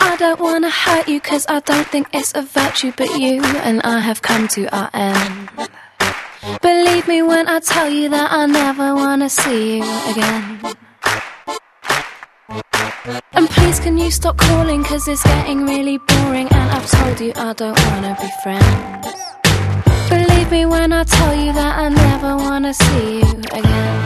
I don't wanna hurt you, cause I don't think it's a virtue, but you and I have come to our end. Believe me when I tell you that I never wanna see you again. And please can you stop calling, cause it's getting really boring, and I've told you I don't wanna be friends. Believe me when I tell you that I never wanna see you again.